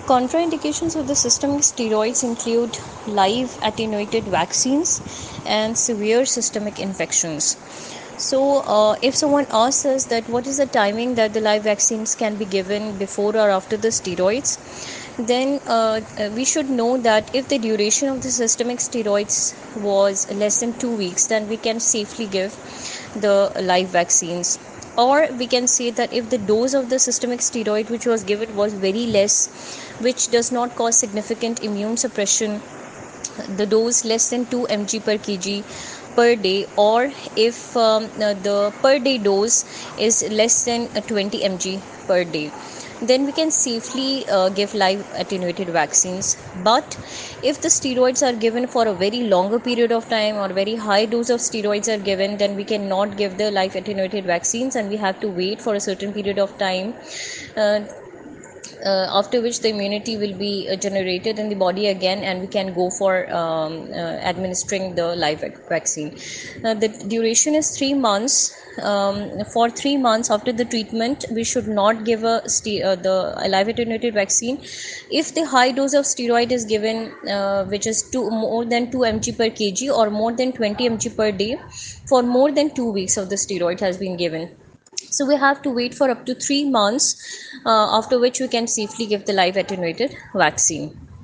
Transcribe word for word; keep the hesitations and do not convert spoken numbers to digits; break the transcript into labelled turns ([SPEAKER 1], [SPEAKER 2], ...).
[SPEAKER 1] Contraindications of the systemic steroids include live attenuated vaccines and severe systemic infections. So, uh, if someone asks us that what is the timing that the live vaccines can be given before or after the steroids, then uh, uh, we should know that if the duration of the systemic steroids was less than two weeks, then we can safely give the live vaccines. Or we can say that if the dose of the systemic steroid which was given was very less, which does not cause significant immune suppression, the dose less than two milligrams per kg per day, or if um, uh, the per day dose is less than uh, twenty milligrams per day, then we can safely uh, give live attenuated vaccines. But if the steroids are given for a very longer period of time or very high dose of steroids are given, then we cannot give the live attenuated vaccines, and we have to wait for a certain period of time, uh, uh, after which the immunity will be uh, generated in the body again, and we can go for um, uh, administering the live vaccine. Uh, the duration is three months. Um, for three months after the treatment, we should not give a ste- uh, the live attenuated vaccine if the high dose of steroid is given, uh, which is two, more than two milligrams per kg or more than twenty milligrams per day for more than two weeks of the steroid has been given. So we have to wait for up to three months, uh, after which we can safely give the live attenuated vaccine.